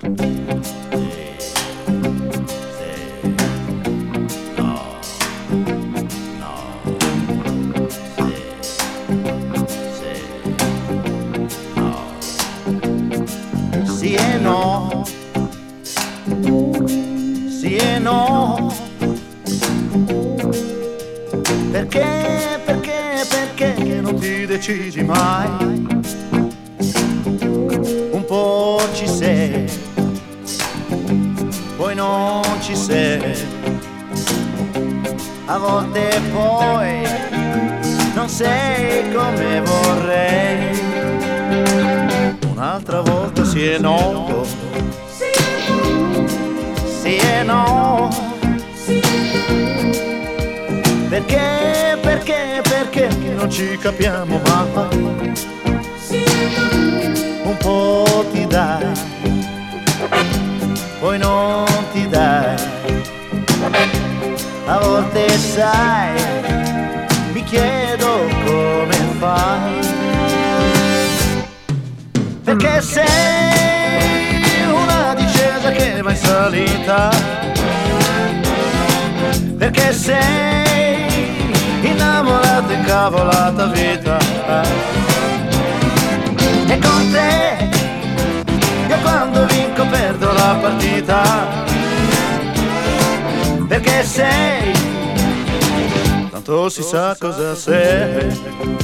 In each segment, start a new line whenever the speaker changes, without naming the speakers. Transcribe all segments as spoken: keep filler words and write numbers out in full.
Sì e no, sì e no, perché, perché, perché che non ti decidi mai? Un po' ci sei, poi non ci sei, a volte poi non sei come vorrei. Un'altra volta sì e no, sì e no, perché, perché, perché non ci capiamo mai. Un po' ti dai, poi non ti dai, a volte sai, mi chiedo come fai. Perché sei una discesa che va in salita, perché sei innamorata, incavolata vita, e con te io quando vinco perdo la partita, perché sei, tanto si sa cosa sei,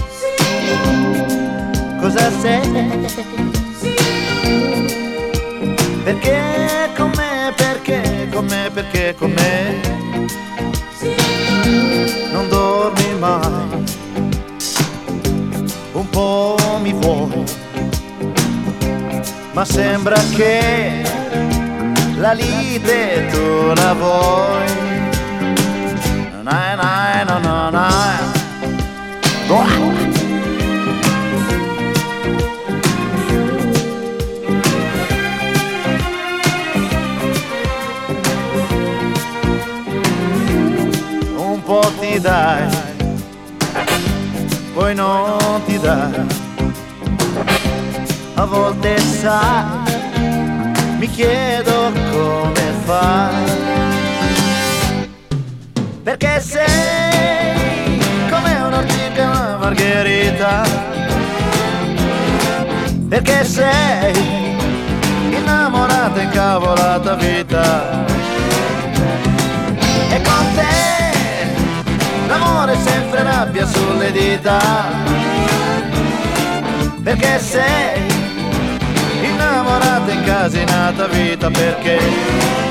cosa sei. Perché con me, perché con me, perché con me non dormi mai, un po' mi vuoi, ma sembra che la lite tu la vuoi. Na na na na na. Un po' ti dai, poi non ti dai, a volte sai, mi chiedo come fai, perché sei come un'ortica, una margherita, perché sei innamorata, incavolata vita, e con te l'amore sempre rabbia sulle dita, perché sei innamorata, incasinata vita, perché